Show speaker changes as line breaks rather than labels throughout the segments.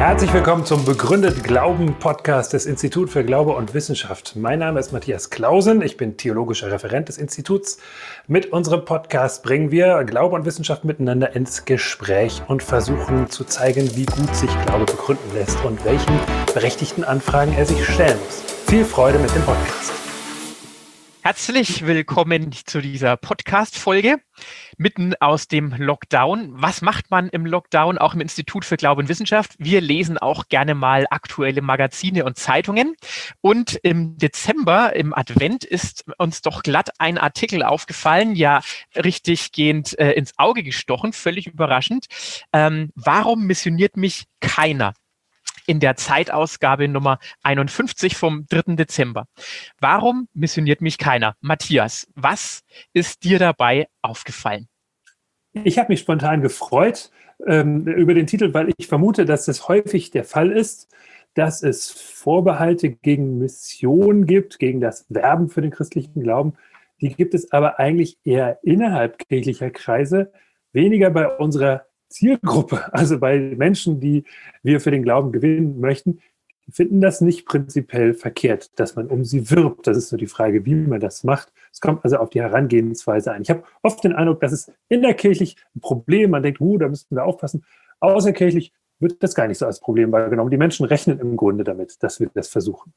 Herzlich willkommen zum Begründet Glauben Podcast des Instituts für Glaube und Wissenschaft. Mein Name ist Matthias Clausen, ich bin theologischer Referent des Instituts. Mit unserem Podcast bringen wir Glaube und Wissenschaft miteinander ins Gespräch und versuchen zu zeigen, wie gut sich Glaube begründen lässt und welchen berechtigten Anfragen er sich stellen muss. Viel Freude mit dem Podcast.
Herzlich willkommen zu dieser Podcast-Folge mitten aus dem Lockdown. Was macht man im Lockdown, auch im Institut für Glaube und Wissenschaft? Wir lesen auch gerne mal aktuelle Magazine und Zeitungen. Und im Dezember, im Advent, ist uns doch glatt ein Artikel aufgefallen, ja richtig gehend ins Auge gestochen, völlig überraschend. Warum missioniert mich keiner? In der Zeitausgabe Nummer 51 vom 3. Dezember. Warum missioniert mich keiner? Matthias, was ist dir dabei aufgefallen?
Ich habe mich spontan gefreut über den Titel, weil ich vermute, dass es häufig der Fall ist, dass es Vorbehalte gegen Mission gibt, gegen das Werben für den christlichen Glauben. Die gibt es aber eigentlich eher innerhalb kirchlicher Kreise, weniger bei unserer Zielgruppe, also bei Menschen, die wir für den Glauben gewinnen möchten, finden das nicht prinzipiell verkehrt, dass man um sie wirbt. Das ist nur die Frage, wie man das macht. Es kommt also auf die Herangehensweise an. Ich habe oft den Eindruck, dass es innerkirchlich ein Problem, man denkt, da müssten wir aufpassen. Außerkirchlich wird das gar nicht so als Problem wahrgenommen. Die Menschen rechnen im Grunde damit, dass wir das versuchen.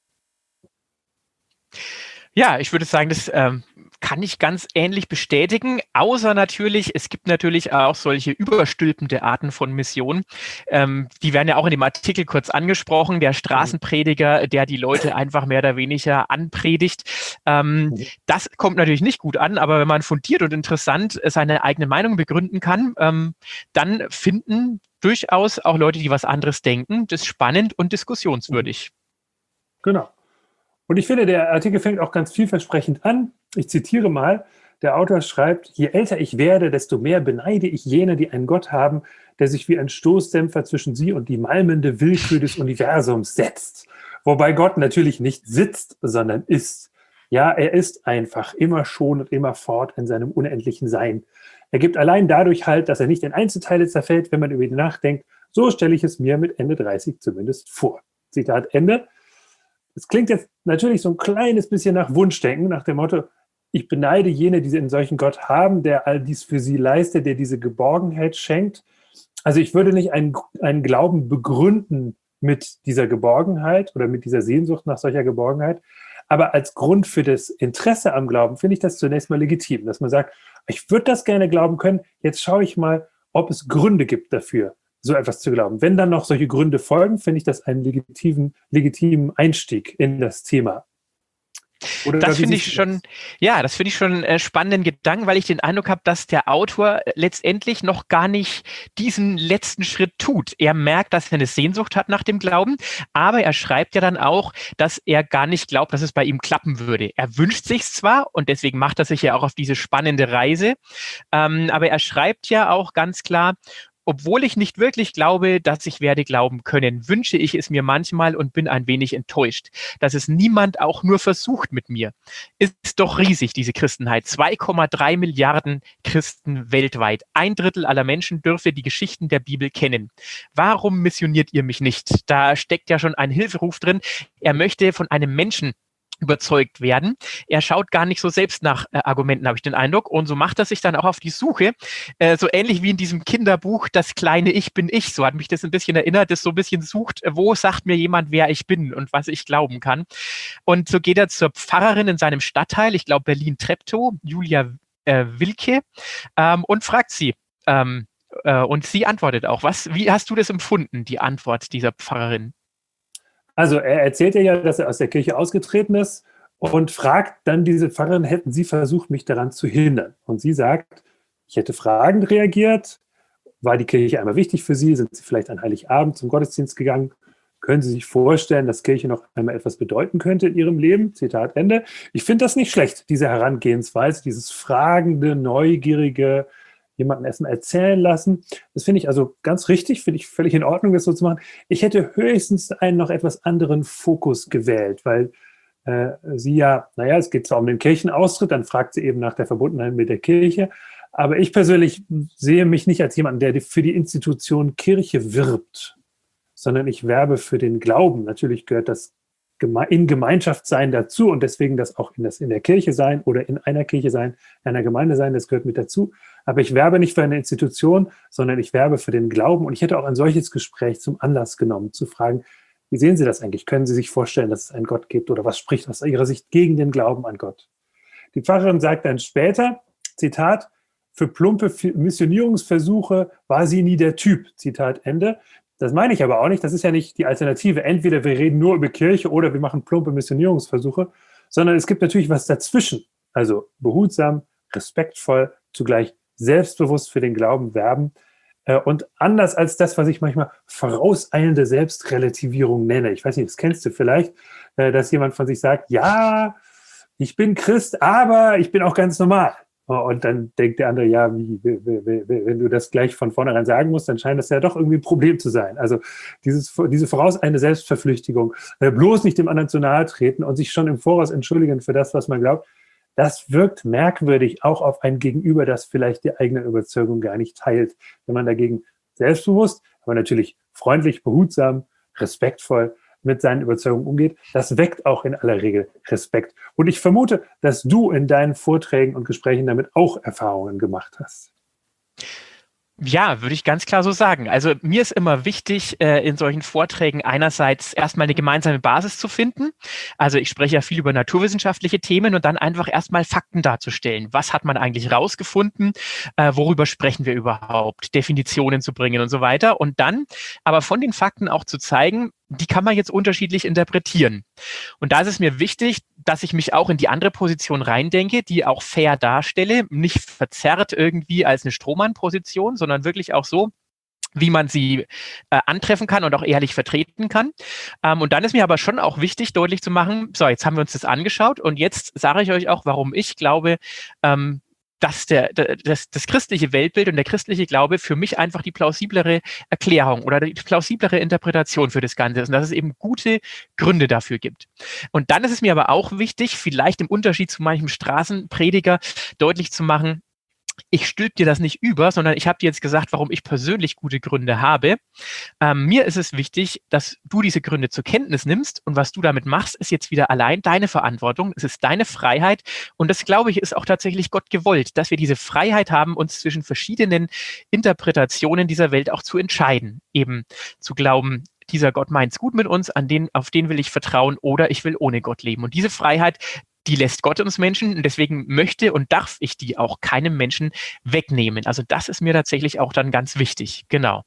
Ja, ich würde sagen, das kann ich ganz ähnlich bestätigen, außer natürlich, es gibt natürlich auch solche überstülpende Arten von Missionen. Die werden ja auch in dem Artikel kurz angesprochen, der Straßenprediger, der die Leute einfach mehr oder weniger anpredigt. Das kommt natürlich nicht gut an, aber wenn man fundiert und interessant seine eigene Meinung begründen kann, dann finden durchaus auch Leute, die was anderes denken, das spannend und diskussionswürdig.
Genau. Und ich finde, der Artikel fängt auch ganz vielversprechend an. Ich zitiere mal, der Autor schreibt, je älter ich werde, desto mehr beneide ich jene, die einen Gott haben, der sich wie ein Stoßdämpfer zwischen sie und die malmende Willkür des Universums setzt. Wobei Gott natürlich nicht sitzt, sondern ist. Ja, er ist einfach immer schon und immer fort in seinem unendlichen Sein. Er gibt allein dadurch Halt, dass er nicht in Einzelteile zerfällt, wenn man über ihn nachdenkt. So stelle ich es mir mit Ende 30 zumindest vor. Zitat Ende. Es klingt jetzt natürlich so ein kleines bisschen nach Wunschdenken, nach dem Motto, ich beneide jene, die einen solchen Gott haben, der all dies für sie leistet, der diese Geborgenheit schenkt. Also ich würde nicht einen Glauben begründen mit dieser Geborgenheit oder mit dieser Sehnsucht nach solcher Geborgenheit, aber als Grund für das Interesse am Glauben finde ich das zunächst mal legitim, dass man sagt, ich würde das gerne glauben können, jetzt schaue ich mal, ob es Gründe gibt dafür, so etwas zu glauben. Wenn dann noch solche Gründe folgen, finde ich das einen legitimen Einstieg in das Thema.
Das finde ich schon spannenden Gedanken, weil ich den Eindruck habe, dass der Autor letztendlich noch gar nicht diesen letzten Schritt tut. Er merkt, dass er eine Sehnsucht hat nach dem Glauben, aber er schreibt ja dann auch, dass er gar nicht glaubt, dass es bei ihm klappen würde. Er wünscht sich's zwar und deswegen macht er sich ja auch auf diese spannende Reise, aber er schreibt ja auch ganz klar, obwohl ich nicht wirklich glaube, dass ich werde glauben können, wünsche ich es mir manchmal und bin ein wenig enttäuscht, dass es niemand auch nur versucht mit mir. Ist doch riesig, diese Christenheit. 2,3 Milliarden Christen weltweit. 1/3 aller Menschen dürfe die Geschichten der Bibel kennen. Warum missioniert ihr mich nicht? Da steckt ja schon ein Hilferuf drin. Er möchte von einem Menschen überzeugt werden. Er schaut gar nicht so selbst nach Argumenten, habe ich den Eindruck. Und so macht er sich dann auch auf die Suche, so ähnlich wie in diesem Kinderbuch, das kleine Ich bin ich. So hat mich das ein bisschen erinnert, das so ein bisschen sucht, wo sagt mir jemand, wer ich bin und was ich glauben kann. Und so geht er zur Pfarrerin in seinem Stadtteil, ich glaube Berlin-Treptow, Julia Wilke, und fragt sie. Und sie antwortet auch. Wie hast du das empfunden, die Antwort dieser Pfarrerin?
Also er erzählt ja, dass er aus der Kirche ausgetreten ist und fragt dann diese Pfarrerin, hätten Sie versucht, mich daran zu hindern? Und sie sagt, ich hätte fragend reagiert. War die Kirche einmal wichtig für Sie? Sind Sie vielleicht an Heiligabend zum Gottesdienst gegangen? Können Sie sich vorstellen, dass Kirche noch einmal etwas bedeuten könnte in Ihrem Leben? Zitat Ende. Ich finde das nicht schlecht, diese Herangehensweise, dieses fragende, neugierige, jemanden erstmal erzählen lassen. Das finde ich also ganz richtig, finde ich völlig in Ordnung, das so zu machen. Ich hätte höchstens einen noch etwas anderen Fokus gewählt, weil sie ja, es geht zwar um den Kirchenaustritt, dann fragt sie eben nach der Verbundenheit mit der Kirche, aber ich persönlich sehe mich nicht als jemand, der für die Institution Kirche wirbt, sondern ich werbe für den Glauben. Natürlich gehört das in Gemeinschaft sein dazu und deswegen das auch in der Kirche sein oder in einer Kirche sein, in einer Gemeinde sein, das gehört mit dazu. Aber ich werbe nicht für eine Institution, sondern ich werbe für den Glauben. Und ich hätte auch ein solches Gespräch zum Anlass genommen, zu fragen, wie sehen Sie das eigentlich? Können Sie sich vorstellen, dass es einen Gott gibt? Oder was spricht aus Ihrer Sicht gegen den Glauben an Gott? Die Pfarrerin sagt dann später, Zitat, für plumpe Missionierungsversuche war sie nie der Typ, Zitat Ende. Das meine ich aber auch nicht, das ist ja nicht die Alternative. Entweder wir reden nur über Kirche oder wir machen plumpe Missionierungsversuche, sondern es gibt natürlich was dazwischen. Also behutsam, respektvoll, zugleich selbstbewusst für den Glauben werben. Und anders als das, was ich manchmal vorauseilende Selbstrelativierung nenne. Ich weiß nicht, das kennst du vielleicht, dass jemand von sich sagt, ja, ich bin Christ, aber ich bin auch ganz normal. Und dann denkt der andere, ja, wenn du das gleich von vornherein sagen musst, dann scheint das ja doch irgendwie ein Problem zu sein. Also diese vorauseilende Selbstverflüchtigung, bloß nicht dem anderen zu nahe treten und sich schon im Voraus entschuldigen für das, was man glaubt, das wirkt merkwürdig auch auf ein Gegenüber, das vielleicht die eigene Überzeugung gar nicht teilt. Wenn man dagegen selbstbewusst, aber natürlich freundlich, behutsam, respektvoll mit seinen Überzeugungen umgeht, das weckt auch in aller Regel Respekt. Und ich vermute, dass du in deinen Vorträgen und Gesprächen damit auch Erfahrungen gemacht hast.
Ja, würde ich ganz klar so sagen. Also mir ist immer wichtig, in solchen Vorträgen einerseits erstmal eine gemeinsame Basis zu finden. Also ich spreche ja viel über naturwissenschaftliche Themen und dann einfach erstmal Fakten darzustellen. Was hat man eigentlich rausgefunden? Worüber sprechen wir überhaupt? Definitionen zu bringen und so weiter. Und dann aber von den Fakten auch zu zeigen, die kann man jetzt unterschiedlich interpretieren. Und da ist es mir wichtig, dass ich mich auch in die andere Position reindenke, die auch fair darstelle, nicht verzerrt irgendwie als eine Strohmann-Position, sondern wirklich auch so, wie man sie antreffen kann und auch ehrlich vertreten kann. Und dann ist mir aber schon auch wichtig, deutlich zu machen, so, jetzt haben wir uns das angeschaut und jetzt sage ich euch auch, warum ich glaube, dass das christliche Weltbild und der christliche Glaube für mich einfach die plausiblere Erklärung oder die plausiblere Interpretation für das Ganze ist und dass es eben gute Gründe dafür gibt. Und dann ist es mir aber auch wichtig, vielleicht im Unterschied zu manchem Straßenprediger deutlich zu machen, ich stülpe dir das nicht über, sondern ich habe dir jetzt gesagt, warum ich persönlich gute Gründe habe. Mir ist es wichtig, dass du diese Gründe zur Kenntnis nimmst und was du damit machst, ist jetzt wieder allein deine Verantwortung. Es ist deine Freiheit und das, glaube ich, ist auch tatsächlich Gott gewollt, dass wir diese Freiheit haben, uns zwischen verschiedenen Interpretationen dieser Welt auch zu entscheiden. Eben zu glauben, dieser Gott meint's gut mit uns, auf den will ich vertrauen oder ich will ohne Gott leben. Und diese Freiheit, die lässt Gott uns Menschen und deswegen möchte und darf ich die auch keinem Menschen wegnehmen. Also das ist mir tatsächlich auch dann ganz wichtig. Genau.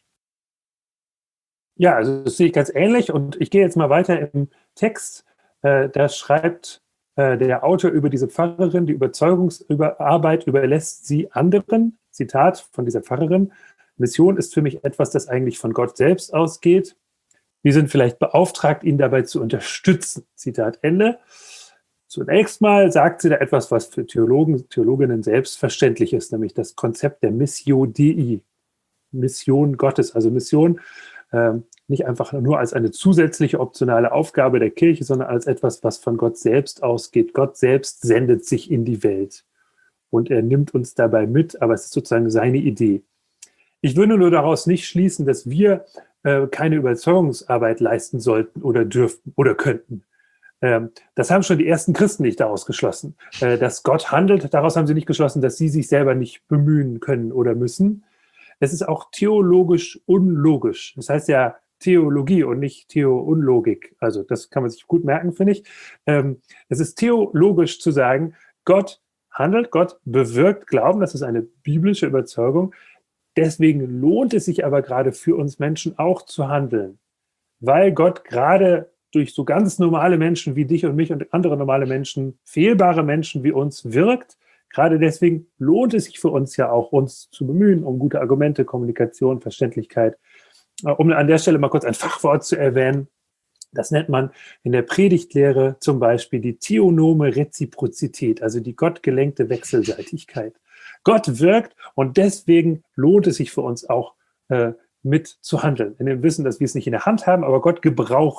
Ja, also das sehe ich ganz ähnlich und ich gehe jetzt mal weiter im Text. Da schreibt der Autor über diese Pfarrerin, die Überzeugungsarbeit überlässt sie anderen. Zitat von dieser Pfarrerin. Mission ist für mich etwas, das eigentlich von Gott selbst ausgeht. Wir sind vielleicht beauftragt, ihn dabei zu unterstützen. Zitat Ende. Zunächst mal sagt sie da etwas, was für Theologinnen selbstverständlich ist, nämlich das Konzept der Missio Dei, Mission Gottes. Also Mission nicht einfach nur als eine zusätzliche optionale Aufgabe der Kirche, sondern als etwas, was von Gott selbst ausgeht. Gott selbst sendet sich in die Welt und er nimmt uns dabei mit, aber es ist sozusagen seine Idee. Ich würde nur daraus nicht schließen, dass wir keine Überzeugungsarbeit leisten sollten oder dürften oder könnten. Das haben schon die ersten Christen nicht daraus geschlossen. Dass Gott handelt, daraus haben sie nicht geschlossen, dass sie sich selber nicht bemühen können oder müssen. Es ist auch theologisch unlogisch. Das heißt ja Theologie und nicht Theounlogik. Also das kann man sich gut merken, finde ich. Es ist theologisch zu sagen, Gott handelt, Gott bewirkt Glauben. Das ist eine biblische Überzeugung. Deswegen lohnt es sich aber gerade für uns Menschen auch zu handeln, weil Gott gerade durch so ganz normale Menschen wie dich und mich und andere normale Menschen, fehlbare Menschen wie uns wirkt. Gerade deswegen lohnt es sich für uns ja auch, uns zu bemühen um gute Argumente, Kommunikation, Verständlichkeit. Um an der Stelle mal kurz ein Fachwort zu erwähnen, das nennt man in der Predigtlehre zum Beispiel die theonome Reziprozität, also die gottgelenkte Wechselseitigkeit. Gott wirkt und deswegen lohnt es sich für uns auch mit zu handeln. In dem Wissen, dass wir es nicht in der Hand haben, aber Gott gebraucht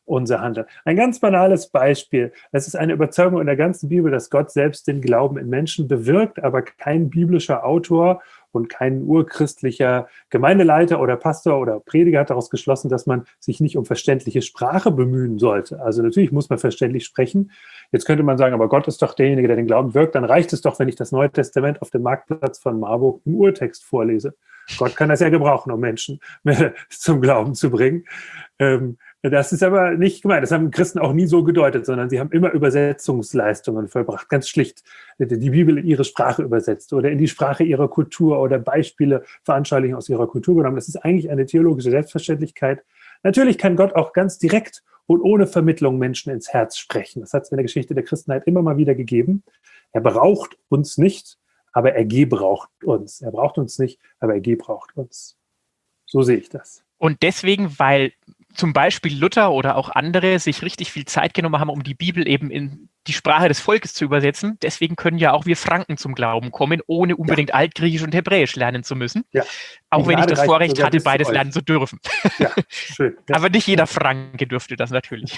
unser Handeln. Ein ganz banales Beispiel. Es ist eine Überzeugung in der ganzen Bibel, dass Gott selbst den Glauben in Menschen bewirkt, aber kein biblischer Autor und kein urchristlicher Gemeindeleiter oder Pastor oder Prediger hat daraus geschlossen, dass man sich nicht um verständliche Sprache bemühen sollte. Also natürlich muss man verständlich sprechen. Jetzt könnte man sagen, aber Gott ist doch derjenige, der den Glauben wirkt. Dann reicht es doch, wenn ich das Neue Testament auf dem Marktplatz von Marburg im Urtext vorlese. Gott kann das ja gebrauchen, um Menschen zum Glauben zu bringen. Das ist aber nicht gemeint. Das haben Christen auch nie so gedeutet, sondern sie haben immer Übersetzungsleistungen vollbracht. Ganz schlicht die Bibel in ihre Sprache übersetzt oder in die Sprache ihrer Kultur oder Beispiele, Veranschaulichungen aus ihrer Kultur genommen. Das ist eigentlich eine theologische Selbstverständlichkeit. Natürlich kann Gott auch ganz direkt und ohne Vermittlung Menschen ins Herz sprechen. Das hat es in der Geschichte der Christenheit immer mal wieder gegeben. Er braucht uns nicht, aber er gebraucht uns. Er braucht uns nicht, aber er gebraucht uns. So sehe ich das.
Und deswegen, weil zum Beispiel Luther oder auch andere sich richtig viel Zeit genommen haben, um die Bibel eben in die Sprache des Volkes zu übersetzen, deswegen können ja auch wir Franken zum Glauben kommen, ohne unbedingt Altgriechisch und Hebräisch lernen zu müssen. Ja. Auch wenn ich das Vorrecht hatte, beides lernen zu dürfen. Ja, schön. Ja. Aber nicht jeder Franke dürfte das natürlich.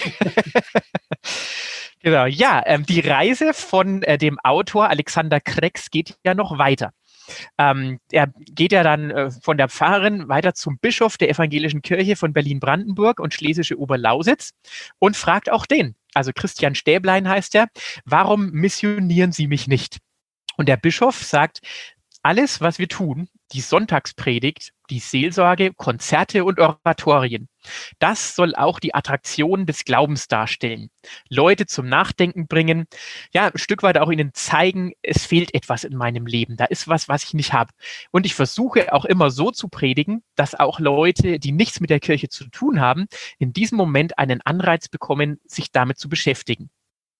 Genau, ja, die Reise von dem Autor Alexander Krex geht ja noch weiter. Er geht ja dann von der Pfarrerin weiter zum Bischof der Evangelischen Kirche von Berlin-Brandenburg und Schlesische Oberlausitz und fragt auch den, also Christian Stäblein heißt er, warum missionieren Sie mich nicht? Und der Bischof sagt, alles, was wir tun, die Sonntagspredigt, die Seelsorge, Konzerte und Oratorien, das soll auch die Attraktion des Glaubens darstellen. Leute zum Nachdenken bringen, ja, ein Stück weit auch ihnen zeigen, es fehlt etwas in meinem Leben, da ist was ich nicht habe. Und ich versuche auch immer so zu predigen, dass auch Leute, die nichts mit der Kirche zu tun haben, in diesem Moment einen Anreiz bekommen, sich damit zu beschäftigen.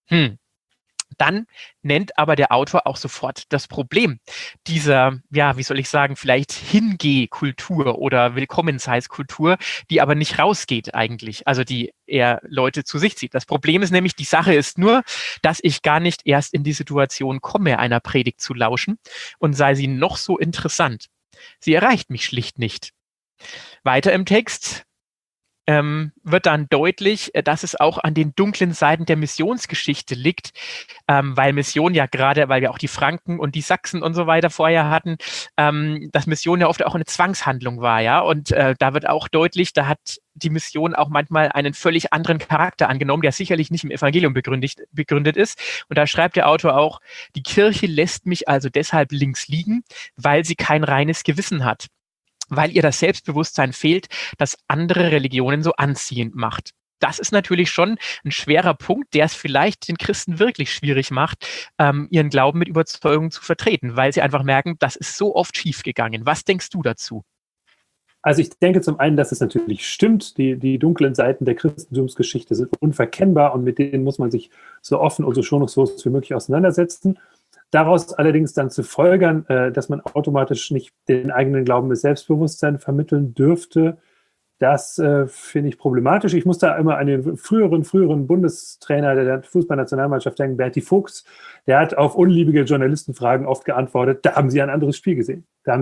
Dann nennt aber der Autor auch sofort das Problem dieser, ja, wie soll ich sagen, vielleicht Hingeh-Kultur oder Willkommensheißkultur, die aber nicht rausgeht eigentlich, also die eher Leute zu sich zieht. Das Problem ist nämlich, die Sache ist nur, dass ich gar nicht erst in die Situation komme, einer Predigt zu lauschen und sei sie noch so interessant. Sie erreicht mich schlicht nicht. Weiter im Text wird dann deutlich, dass es auch an den dunklen Seiten der Missionsgeschichte liegt, weil Mission ja gerade, weil wir auch die Franken und die Sachsen und so weiter vorher hatten, dass Mission ja oft auch eine Zwangshandlung war, ja, und da wird auch deutlich, da hat die Mission auch manchmal einen völlig anderen Charakter angenommen, der sicherlich nicht im Evangelium begründet ist. Und da schreibt der Autor auch, die Kirche lässt mich also deshalb links liegen, weil sie kein reines Gewissen hat, weil ihr das Selbstbewusstsein fehlt, das andere Religionen so anziehend macht. Das ist natürlich schon ein schwerer Punkt, der es vielleicht den Christen wirklich schwierig macht, ihren Glauben mit Überzeugung zu vertreten, weil sie einfach merken, das ist so oft schiefgegangen. Was denkst du dazu?
Also ich denke zum einen, dass es natürlich stimmt, die dunklen Seiten der Christentumsgeschichte sind unverkennbar und mit denen muss man sich so offen und so schonungslos wie möglich auseinandersetzen. Daraus allerdings dann zu folgern, dass man automatisch nicht den eigenen Glauben mit Selbstbewusstsein vermitteln dürfte, das finde ich problematisch. Ich muss da immer an den früheren Bundestrainer der Fußballnationalmannschaft denken, Berti Fuchs. Der hat auf unliebige Journalistenfragen oft geantwortet, da haben Sie ein anderes Spiel gesehen.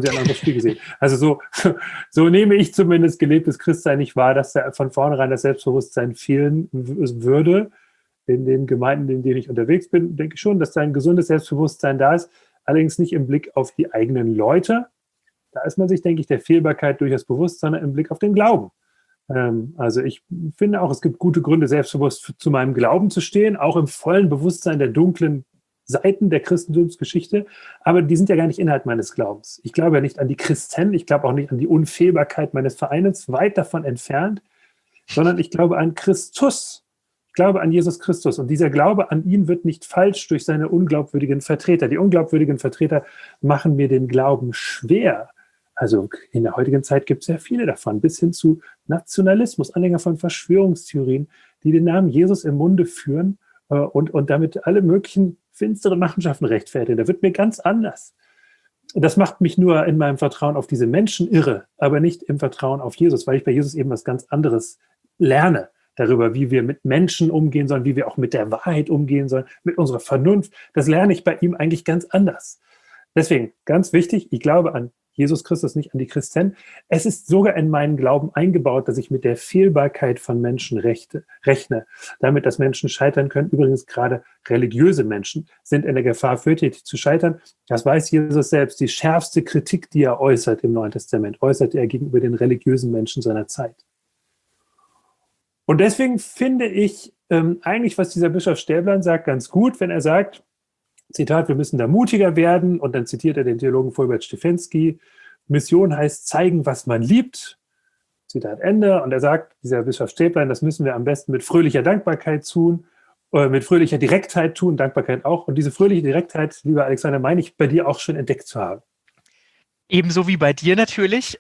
Also so nehme ich zumindest gelebtes Christsein nicht wahr, dass da von vornherein das Selbstbewusstsein fehlen würde. In den Gemeinden, in denen ich unterwegs bin, denke ich schon, dass da ein gesundes Selbstbewusstsein da ist, allerdings nicht im Blick auf die eigenen Leute. Da ist man sich, denke ich, der Fehlbarkeit durchaus bewusst, sondern im Blick auf den Glauben. Also ich finde auch, es gibt gute Gründe, selbstbewusst zu meinem Glauben zu stehen, auch im vollen Bewusstsein der dunklen Seiten der Christentumsgeschichte, aber die sind ja gar nicht Inhalt meines Glaubens. Ich glaube ja nicht an die Christen, ich glaube auch nicht an die Unfehlbarkeit meines Vereins, weit davon entfernt, sondern ich glaube an Christus. Ich glaube an Jesus Christus und dieser Glaube an ihn wird nicht falsch durch seine unglaubwürdigen Vertreter. Die unglaubwürdigen Vertreter machen mir den Glauben schwer. Also in der heutigen Zeit gibt es sehr viele davon, bis hin zu Nationalismus, Anhänger von Verschwörungstheorien, die den Namen Jesus im Munde führen und damit alle möglichen finsteren Machenschaften rechtfertigen. Da wird mir ganz anders. Das macht mich nur in meinem Vertrauen auf diese Menschen irre, aber nicht im Vertrauen auf Jesus, weil ich bei Jesus eben was ganz anderes lerne. Darüber, wie wir mit Menschen umgehen sollen, wie wir auch mit der Wahrheit umgehen sollen, mit unserer Vernunft. Das lerne ich bei ihm eigentlich ganz anders. Deswegen, ganz wichtig, ich glaube an Jesus Christus, nicht an die Christen. Es ist sogar in meinen Glauben eingebaut, dass ich mit der Fehlbarkeit von Menschen rechne, damit, dass Menschen scheitern können. Übrigens gerade religiöse Menschen sind in der Gefahr, fürchterlich zu scheitern. Das weiß Jesus selbst. Die schärfste Kritik, die er äußert im Neuen Testament, äußerte er gegenüber den religiösen Menschen seiner Zeit. Und deswegen finde ich eigentlich, was dieser Bischof Stäblein sagt, ganz gut, wenn er sagt, Zitat, wir müssen da mutiger werden, und dann zitiert er den Theologen Fulbert Stefensky, Mission heißt zeigen, was man liebt, Zitat Ende, und er sagt, dieser Bischof Stäblein, das müssen wir am besten mit fröhlicher Dankbarkeit tun, mit fröhlicher Direktheit tun, Dankbarkeit auch, und diese fröhliche Direktheit, lieber Alexander, meine ich bei dir auch schon entdeckt zu haben.
Ebenso wie bei dir natürlich.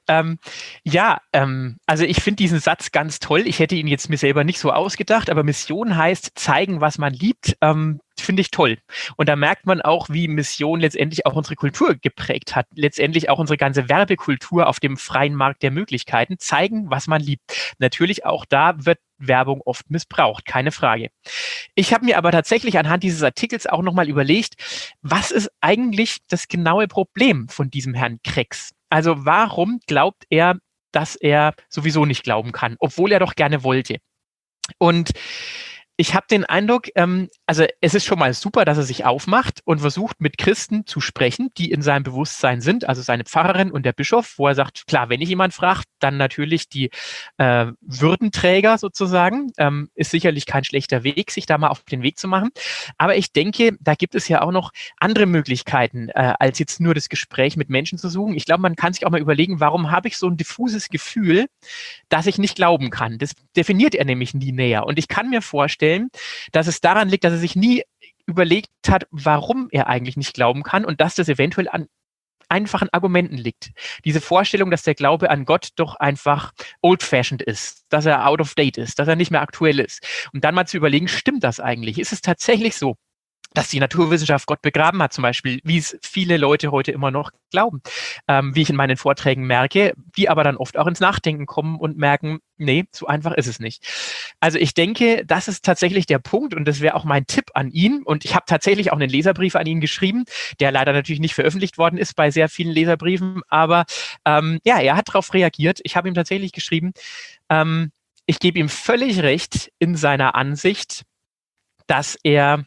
Also ich finde diesen Satz ganz toll. Ich hätte ihn jetzt mir selber nicht so ausgedacht, aber Mission heißt zeigen, was man liebt. Finde ich toll. Und da merkt man auch, wie Mission letztendlich auch unsere Kultur geprägt hat. Letztendlich auch unsere ganze Werbekultur auf dem freien Markt der Möglichkeiten. Zeigen, was man liebt. Natürlich auch da wird Werbung oft missbraucht, keine Frage. Ich habe mir aber tatsächlich anhand dieses Artikels auch nochmal überlegt, was ist eigentlich das genaue Problem von diesem Herrn Krex? Also warum glaubt er, dass er sowieso nicht glauben kann, obwohl er doch gerne wollte? Und ich habe den Eindruck, also es ist schon mal super, dass er sich aufmacht und versucht, mit Christen zu sprechen, die in seinem Bewusstsein sind, also seine Pfarrerin und der Bischof, wo er sagt, klar, wenn ich jemand fragt, dann natürlich die Würdenträger sozusagen. Ist sicherlich kein schlechter Weg, sich da mal auf den Weg zu machen. Aber ich denke, da gibt es ja auch noch andere Möglichkeiten, als jetzt nur das Gespräch mit Menschen zu suchen. Ich glaube, man kann sich auch mal überlegen, warum habe ich so ein diffuses Gefühl, dass ich nicht glauben kann. Das definiert er nämlich nie näher. Und ich kann mir vorstellen, dass es daran liegt, dass er sich nie überlegt hat, warum er eigentlich nicht glauben kann und dass das eventuell an einfachen Argumenten liegt. Diese Vorstellung, dass der Glaube an Gott doch einfach old-fashioned ist, dass er out of date ist, dass er nicht mehr aktuell ist. Und dann mal zu überlegen, stimmt das eigentlich? Ist es tatsächlich so, dass die Naturwissenschaft Gott begraben hat, zum Beispiel, wie es viele Leute heute immer noch glauben, wie ich in meinen Vorträgen merke, die aber dann oft auch ins Nachdenken kommen und merken, nee, so einfach ist es nicht. Also ich denke, das ist tatsächlich der Punkt, und das wäre auch mein Tipp an ihn, und ich habe tatsächlich auch einen Leserbrief an ihn geschrieben, der leider natürlich nicht veröffentlicht worden ist bei sehr vielen Leserbriefen, aber er hat darauf reagiert. Ich habe ihm tatsächlich geschrieben, ich gebe ihm völlig recht in seiner Ansicht, dass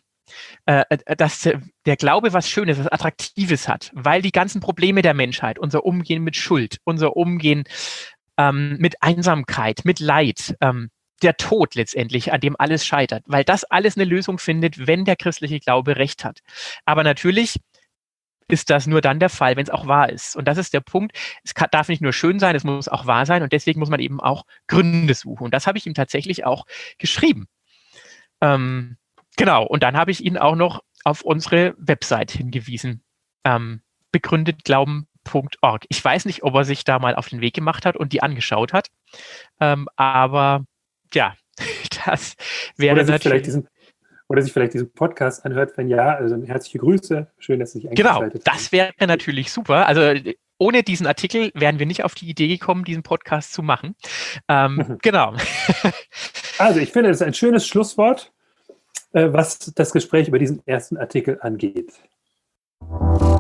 der Glaube was Schönes, was Attraktives hat, weil die ganzen Probleme der Menschheit, unser Umgehen mit Schuld, unser Umgehen mit Einsamkeit, mit Leid, der Tod letztendlich, an dem alles scheitert, weil das alles eine Lösung findet, wenn der christliche Glaube Recht hat. Aber natürlich ist das nur dann der Fall, wenn es auch wahr ist. Und das ist der Punkt, darf nicht nur schön sein, es muss auch wahr sein, und deswegen muss man eben auch Gründe suchen. Und das habe ich ihm tatsächlich auch geschrieben. Genau, und dann habe ich ihn auch noch auf unsere Website hingewiesen, begründetglauben.org. Ich weiß nicht, ob er sich da mal auf den Weg gemacht hat und die angeschaut hat, aber ja, das wäre natürlich...
Oder sich vielleicht diesen Podcast anhört, wenn ja, also herzliche Grüße, schön, dass Sie sich
eingeschaltet haben. Genau, das wäre natürlich super. Also ohne diesen Artikel wären wir nicht auf die Idee gekommen, diesen Podcast zu machen. Genau.
Also ich finde, das ist ein schönes Schlusswort, was das Gespräch über diesen ersten Artikel angeht.